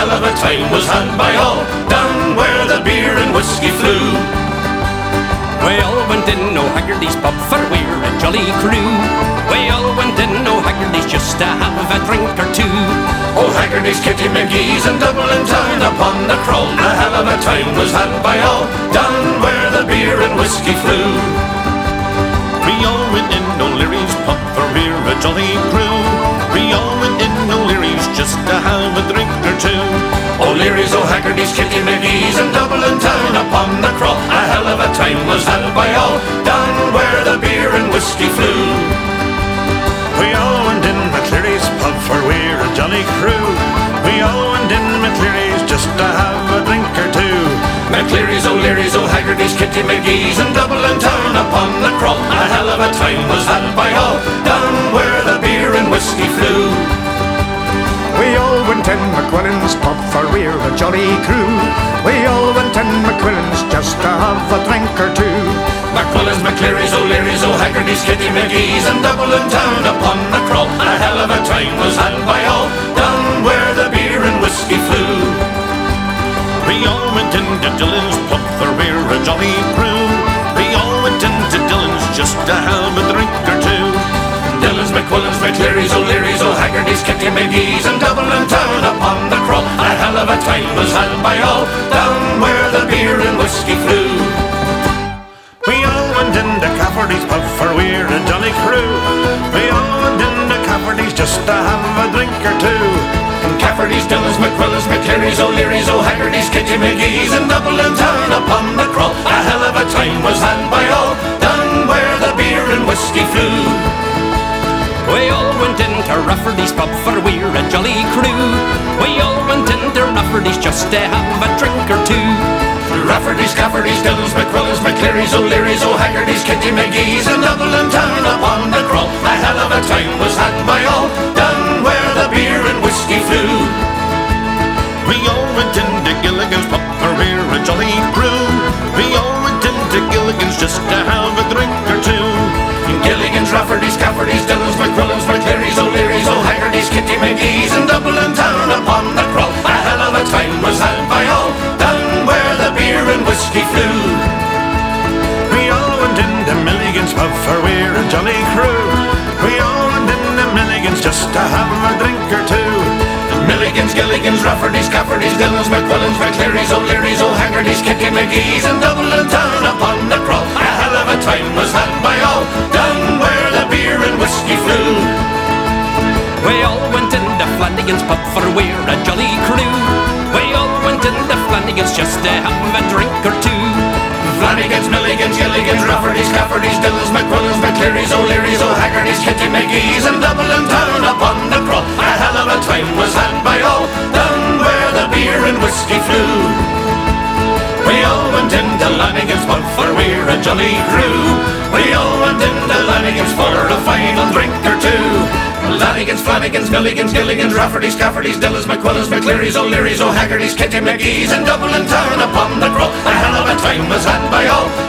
hell of a time was had by all, down where the beer and whiskey flew. We all went in O'Haggerty's pub, for we're a jolly crew. We all went in O'Haggerty's just to have a drink or two. O'Haggerty's, Kitty McGee's and Dublin town upon the crawl, a hell of a time was had by all, down where the beer and whiskey flew. We all went in O'Leary's pub, for we're a jolly crew. We all went in O'Leary's just to have a drink or two. O'Leary's, O'Haggerty's, Kitty McGee's and Dublin town upon the crawl, a hell of a time was had by all, down where the beer and whiskey flew. We all went in McCleary's pub, for we're a jolly crew. We all went in McCleary's just to have a drink or two. McCleary's, O'Leary's, O'Haggerty's, Kitty McGee's and Dublin town upon the crawl, a hell of a time was had by all, down where the beer and whiskey flew. We all went in McQuillan's pub, for we're a jolly crew. We all went in McQuillan's just to have a drink or two. McQuillan's, McCleary's, O'Leary's, O'Haggerty's, Kitty McGee's and Dublin town upon the crawl, a hell of a time was had by all, down where the beer and whiskey flew. We all went into Dillon's pub, for we're a jolly crew. We all went into Dillon's just to have a drink or two. Dillon's, McQuillan's, McCleary's, O'Leary's, O'Haggerty's, Kitty McGee's and Dublin town upon the crawl, a hell of a time was had by all, down where the beer and whiskey flew. We all went into Cafferty's pub, for we're a jolly crew. We all went into Cafferty's just to have a drink or two. Cafferty's, Dillon's, McQuillan's, McCleary's, O'Leary's, O'Haggerty's, Kitty McGee's and Dublin town upon the crawl, a hell of a time was had by all, down where the beer and whiskey flew. We all went into Rafferty's pub, for we're a jolly crew. We all went into Rafferty's just to have a drink or two. Rafferty's, Cafferty's, Dillon's, McQuillan's, McCleary's, O'Leary's, O'Haggerty's, Kitty McGee's and Dublin town upon the crawl, a hell of a time was had by all, down where the beer and whiskey flew. We all went into Gilligan's pub, for we're a jolly crew. We all went into Gilligan's just to have a drink or two. Gilligan's, Rafferty's, Cafferty's, Dillon's, McQuillan's, McCleary's, O'Leary's, O'Haggerty's, Kitty McGee's and Dublin town upon the crawl, a hell of a time was had by all, down where the beer and whiskey flew. We all went into Milligan's pub, for we're a jolly crew. We all went into Milligan's just to have a drink or two. Milligan's, Gilligan's, Rafferty's, Cafferty's, Dillon's, McQuillan's, McCleary's, O'Leary's, O'Haggerty's, Kitty McGee's and Dublin town upon the crawl, a hell of a time was had by all, down where the beer and whiskey flew. We all went into Flanagan's pub, for we're a jolly crew. We all went into Flanagan's just to have a drink or two. Flanagan's, Milligan's, Gilligan's, Rafferty's, Cafferty's, Dillon's, McQuillan's, McCleary's, O'Leary's, O'Haggerty's, Kitty McGee's and Dublin town upon the crawl, a hell of a time was had by all, down where the beer and whiskey flew. We all went into Lanigan's pub, for we're a jolly crew. We all went into Lanigan's for a final drink or two. Lanigan's, Flanagan's, Milligan's, Gilligan's, Rafferty's, Cafferty's, Dillon's, McQuillan's, McCleary's, O'Leary's, O'Haggerty's, Kitty McGee's and Dublin town upon the crawl, a hell of a time was had by all,